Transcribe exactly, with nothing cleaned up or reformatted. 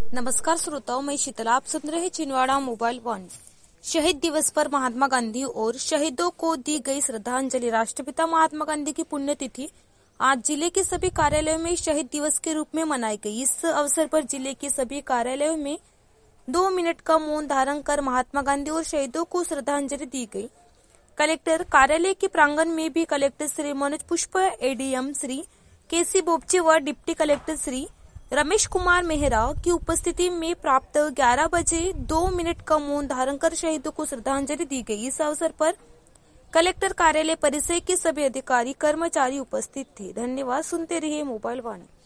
नमस्कार श्रोताओं, मैं शीतला। आप सुन रहे छिंदवाड़ा मोबाइल वन। शहीद दिवस पर महात्मा गांधी और शहीदों को दी गई श्रद्धांजलि। राष्ट्रपिता महात्मा गांधी की पुण्यतिथि आज जिले के सभी कार्यालयों में शहीद दिवस के रूप में मनाई गई। इस अवसर पर जिले के सभी कार्यालयों में दो मिनट का मौन धारण कर महात्मा गांधी और शहीदों को श्रद्धांजलि दी गई। कलेक्टर कार्यालय के प्रांगण में भी कलेक्टर श्री मनोज पुष्प, एडीएम श्री केसी बोपचे व डिप्टी कलेक्टर श्री रमेश कुमार मेहरा की उपस्थिति में प्राप्त ग्यारह बजे दो मिनट का मौन धारण कर शहीदों को श्रद्धांजलि दी गई। इस अवसर पर कलेक्टर कार्यालय परिसर के सभी अधिकारी कर्मचारी उपस्थित थे। धन्यवाद। सुनते रहिए मोबाइल वन।